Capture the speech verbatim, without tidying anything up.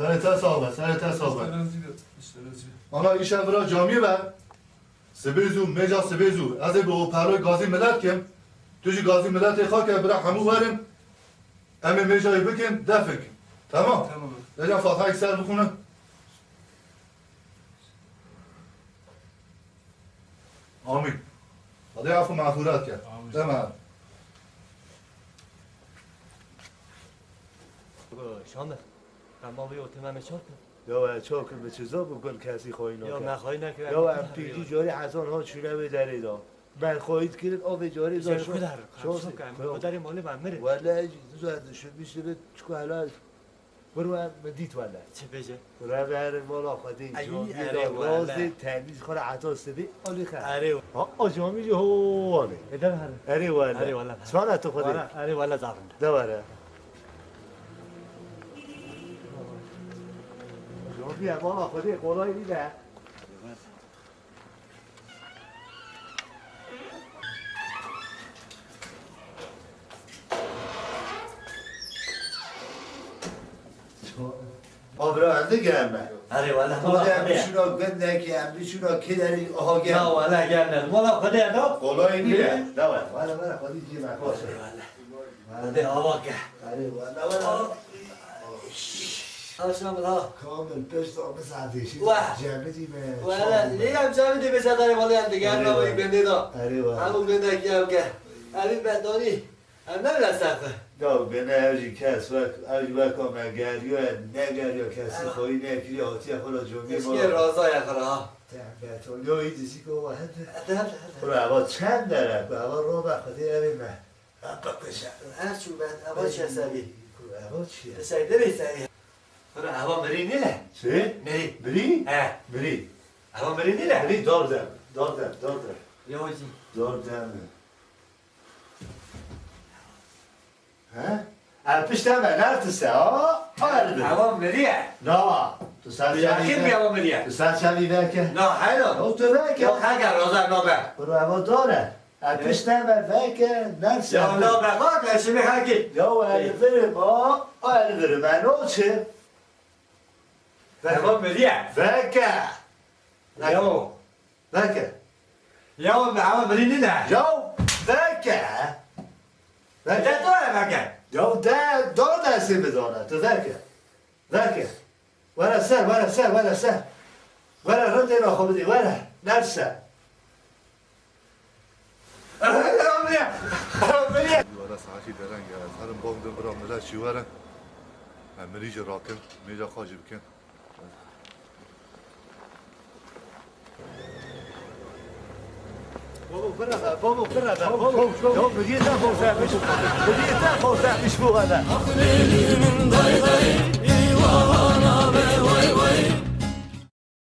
سرت صاحب سرت صاحب انا ایشان برا جامعه با سبیزو میجا سبیزو از به پروی گازی ملت کم توی گازی ملت خاک برا همو ورم اما میجای بکن دفک تمام تمام رجا فاتحه یک سر بخونه آمین خدای عفو مغفورت کرد تمام شامل اما بیا تمام چاک یا چاک به چیزا بگل کسی خواهی نکرد یا مخواهی نکرد یا پیجی جاری هزار ها چونه به داره دا من خواهید کرد آب جاری دا شو کدر شو کم کدر مال من مره ولی زود شد میشه چکو حلال برو هم دیت ولی چه بجه برو بر مالا خواهدی جامی دا راز تمیز خواهد عطا سبی آلی خواهد اره آه جامی جو هو آلی ادام هر اره ولی اره ولی سوانه تو خواهدی اره ولی زعفن دواره جامی هم مالا خواهدی قولای دیده آبرانده گرمه اره ولی خودم بیشونا گنده که هم بیشونا که داری آها گرمه نه ولی گرنه والا خودی ادا قولای نیره نه ولی ولی ولی خودی جی مکاسه خودی آوا که اره ولی ولی آشنا بلا کامل پشت آب سعدیشی واه. جمعه دیمه ولی نیام جا میدی بسه داری والی هم دیگر نبایی گنده دا اره ولی همون گنده که هم که علی بدانی هم نمیده سخته دا بینه اوجی کس وقت اوجی وقت هم نگری و نگری و کسی خواهی نکری آتی خلا جمعی ما اسکی رازای اخرا ها تنبیتون یا این دیسی که واحد برو هوا چند داره برو هوا رو بخواهی اوی من هبا کشم هر چون بعد هوا چه سوی برو هوا چیه؟ سایده بیسایی برو هوا مری نیله چی؟ مری بری؟ اه بری هوا مری نیله بری دار دم دار دم دار دم یا وجی دار دم ها؟ الپش دم نرتسه ها؟ آرده هوا مریه نه تو سر یقین بیا هوا مریه تو سر شویده که نه حیلا او تو وکه یا خگر رازر نابه برو هوا داره الپش دم وکه نرسه یا نابه خواه کشی بخاکی یا ولی برم ها ولی برم منو چه؟ هوا مریه وکه یا وکه یا هوا مری نیله یا وکه ده وکه دوره بکن یا ده دار دستی بدانه تو وکه وکه وره سر وره سر وره سر وره رنده را خوب دی وره نرسه هوا مریه هوا مریه ولا ساعتي درنگ هرم بام دم برام ملا چی وره مریج راکن میجا خاجی بکن بابا برا بابا برا بابا يا بدي تاخذ سامش بدي تاخذ سامش فوق هذا